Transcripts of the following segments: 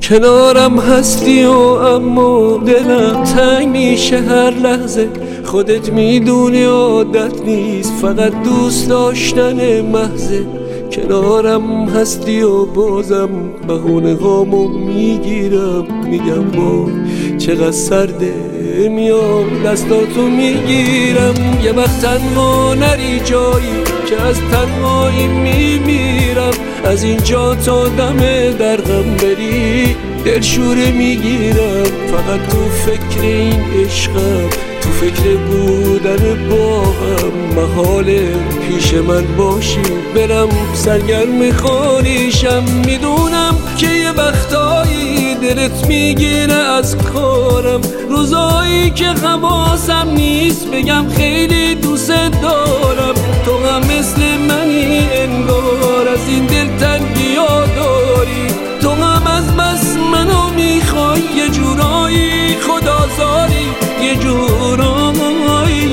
کنارم هستی و اما دلم تنگ میشه هر لحظه. خودت میدونی عادت نیست، فقط دوست داشتن محضه. کنارم هستی و بازم بهونه هامو میگیرم، میگم با چقدر سرده، میام دستاتو میگیرم. یه وقت تنها نری جایی که از تنهایی میمیرم. از اینجا تا دم درغم بری دلشوره میگیرم. فقط تو فکر این عشقم، تو فکر بودن با هم. محاله پیش من باشی برم سرگرم خانیشم. میدونم که یه وقتایی دلت میگیره از کارم، روزایی که حواسم نیست بگم خیلی دوست دارم. تو هم مثل منی انگار، از این دلتنگی ها داری. تو هم از بس منو میخوای، یه جورایی خدازاری، یه جورایی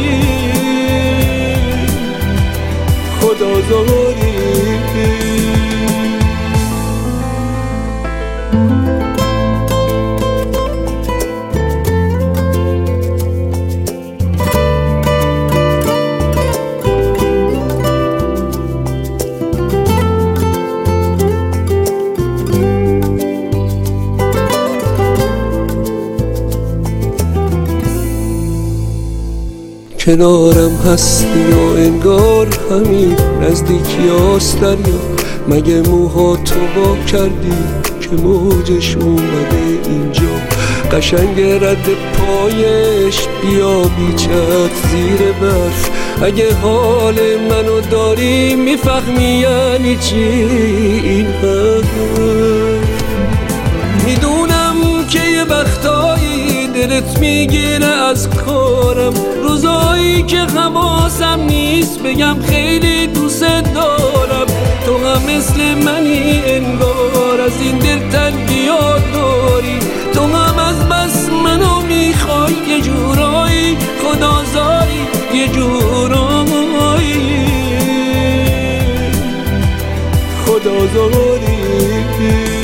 خدازاری. کنارم هستی و انگار همین نزدیکی هاست دریا. مگه موهاتو وا کردی که موجش اومده اینجا؟ قشنگ رد پایش بیا بیچت زیر برف. اگه حال منو داری میفهمی یعنی چی این حرف. میدونم که یه وقتایی دلت میگیره از کارم، روزایی که حواسم نیست بگم خیلی دوست دارم. تو هم مثل منی انگار، از این دلتنگی ها داری. تو هم از بس منو میخوای، یه جورایی خدازاری، یه جورایی خدازاری.